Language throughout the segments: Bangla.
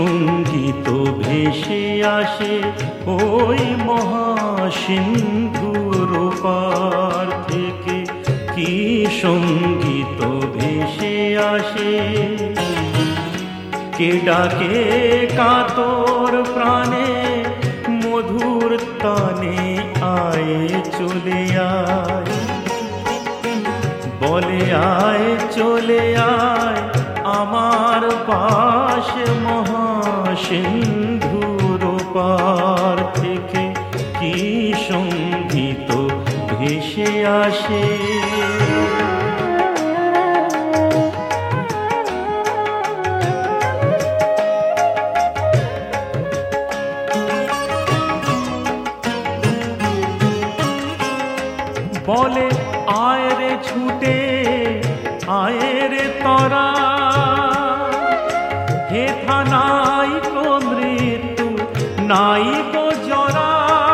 সঙ্গীত ভেসে আসে ওই মহাসিন্ধুর পার থেকে, কি সঙ্গীত ভেসে আসে। কে ডাকে কাতর প্রাণে মধুর তানে, আয় চলে আয়, বলে আয় চলে আয় আমার পাশে মহাসিন্ধুর পার থেকে, কি সঙ্গীত ভেসে আসে। বলে আয় রে ছুটে আয় রে তরা, হেথা নাই কো মৃত্যু নাই কো জরা।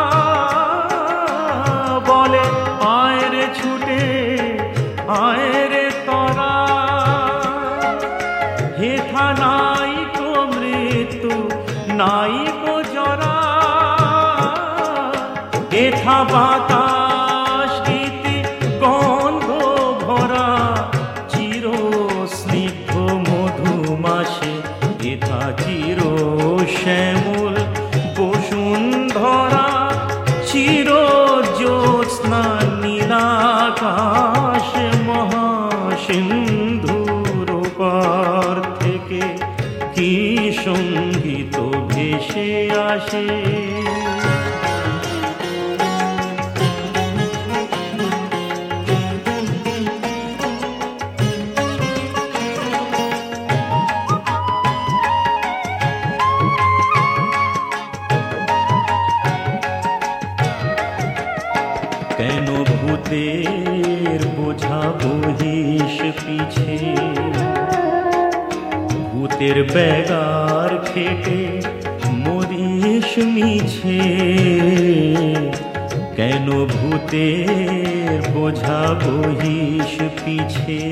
বলে আয় রে ছুটে আয় রে তরা, হেথা নাই কো মৃত্যু নাই কো জরা। হেথা বাতাস গীতি গন্ধ ভরা, চির স্নিগ্ধ মধুমাসে, হেথা চির শ্যামল বসুন্ধরা। চির জ্যোৎস্না নীলাকাশ মহাসিন্ধুর পার থেকে, কি সঙ্গীত ভেসে আসে। কেন ভূতের বোঝা বহিস পিছে, ভূতের ব্যাগার খেটে মরিস মিছে। কেন ভূতের বোঝা বহিস পিছে,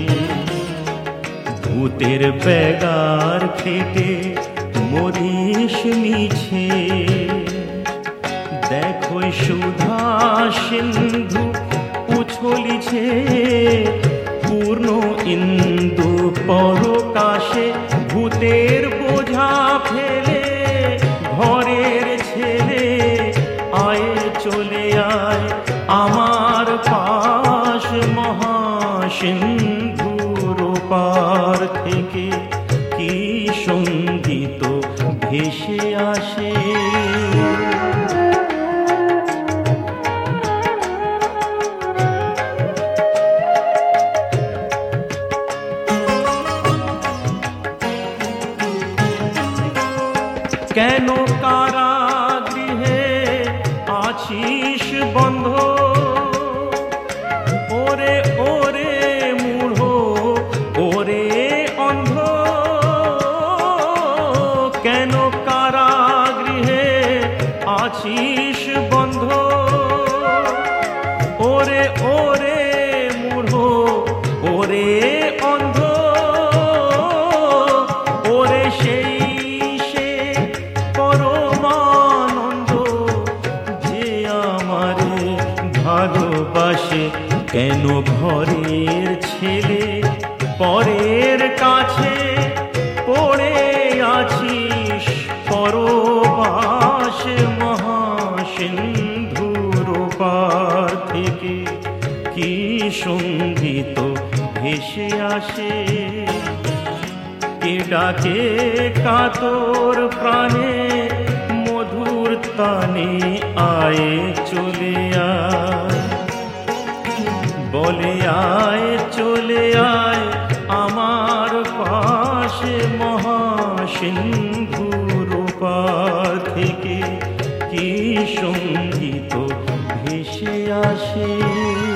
ভূতের ব্যাগার খেটে মরিস মিছে। দেখো সুধা সিন্ধু উছলিছে পূর্ণ ইন্দু পরকাশে। ভূতের বোঝা ফেলে ঘরের ছেলে, আয় চলে আয় আমার পাশ মহাসিন্ধুর পার থেকে, কি সঙ্গীত ভেসে আসে। কেন কারাগৃহে আছিস বন্ধ, ওরে ওরে মূঢ় ওরে অন্ধ। কেন কারাগৃহে আছিস বন্ধ, ওরে ওরে মূঢ় ওরে অন্ধ। ওরে সেই পরমানন্দ যে আমারে ভালোবাসে, কেন ঘরের ছেলে পরের কাছে পড়ে আছিস পরবাস মহাসিন্ধুর পার থেকে, কি সঙ্গীত ভেসে আসে। কে ডাকে কাতর প্রাণে মধুর তানে, আয় চলে আয়, বলে আয় চলে আয় আমার পাশে মহাসিন্ধুর পার থেকে, কি সঙ্গীত ভেসে আসে।